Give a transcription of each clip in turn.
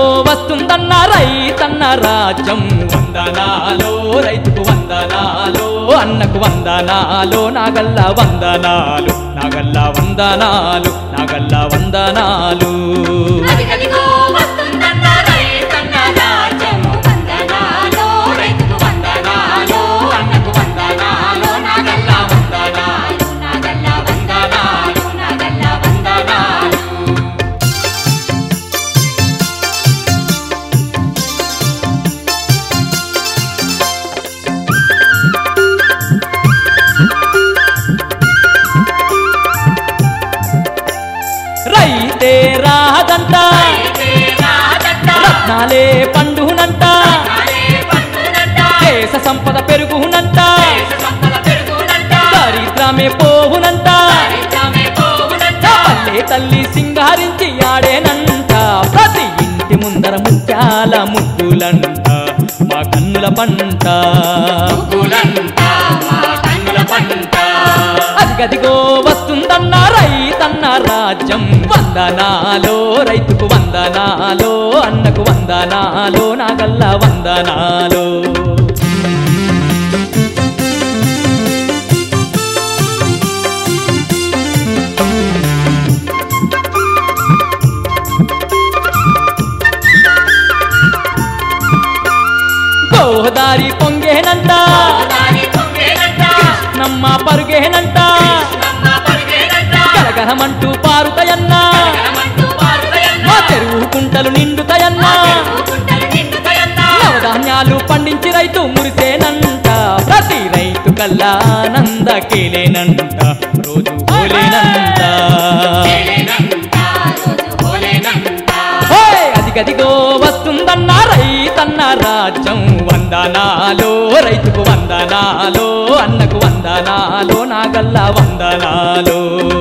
వస్తుందన్న రైతన్న రాజ్యం వందనాలో రైతుకు వందనాలో అన్నకు వందనాలో నాగల్ల వందనాలు నాగల్ల వందనాలు నాగల్ల వందనాలు రైతే రాదంట రత్నాలే పండునంట దేశ సంపద పెరుగునంట దరిద్రమే పోవునంట పల్లె తల్లి సింగారించి ఆడేనంట ప్రతి ఇంటి ముందర ముత్యాల ముగ్గులంట మా కన్నుల పంట అదిగదిగో వస్తుందన్న రైతన్న రాజ్యం వందనాలో రైతుకు వందనాలో అన్నకు వందనాలో నాగల్ల వందనాలో గోదారి పొంగేనంట కృష్ణమ్మ పరుగేనంట కలకలమంటూ పారుతాయన్నా మా చెరువు కుంటలు నిండుతాయన్నా నవధాన్యాలు పండించి రైతు మురిసేనంట ప్రతి రైతు కల్లానందకేలేనంట రోజు పోలేనంట అదిగదిగో వస్తుందన్న రైతన్న రాజ్యం వందనాలో రైతుకు వందనాలో అన్నకు వందనాలో నాగల్ల వందనాలో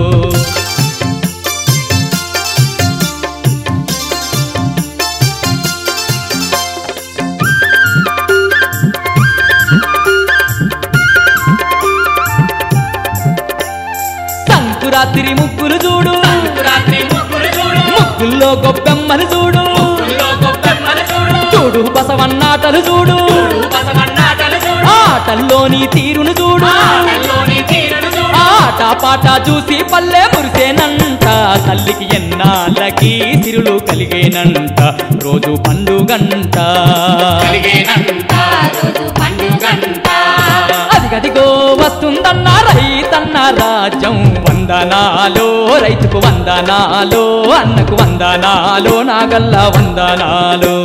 సంకురాత్రి ముగ్గులు చూడు ముగ్గుల్లో గొప్పెమ్మలు చూడు చూడు బసవన్నాటలు చూడు ఆటల్లోని తీరును చూడు ఆట పాట చూసి పల్లె మురిసేనంట తల్లికి ఎన్నాళ్ళకి సిరులు కలిగేనంట రోజు పండుగంట అదిగదిగో వస్తుందన్న రైతన్న రాజ్యం వందనాలో రైతుకు వందనాలో అన్నకు వందనాలో నాగల్ల వందనాలో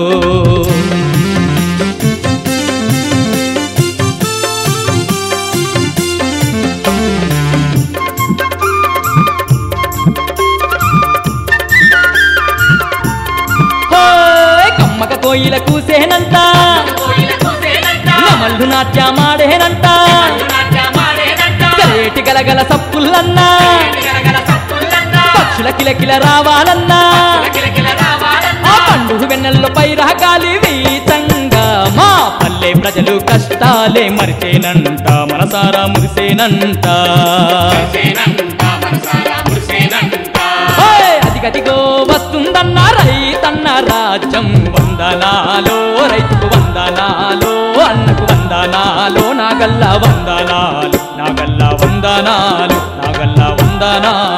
కమ్మక కోయిల కూసేనంట నమల్లు నాట్యమాడేనంట కరేటి గలగల సప్పులన్నా పక్షుల కిలకిల రావాలన్నా ఆ పండుగ వెన్నెల్లో పైరగాలి వీచంగా మా పల్లె ప్రజలు కష్టాలే మరిచేనంట మనసారా మురిసేనంట అదిగదిగో వస్తుందన్న రైతన్న రాజ్యం వందనాలో రైతుకు వందనాలో అన్నకు వందనాలో నాగల్ల వందనాలు నాగల్ల వందనాలు నాగల్ల వందనాలు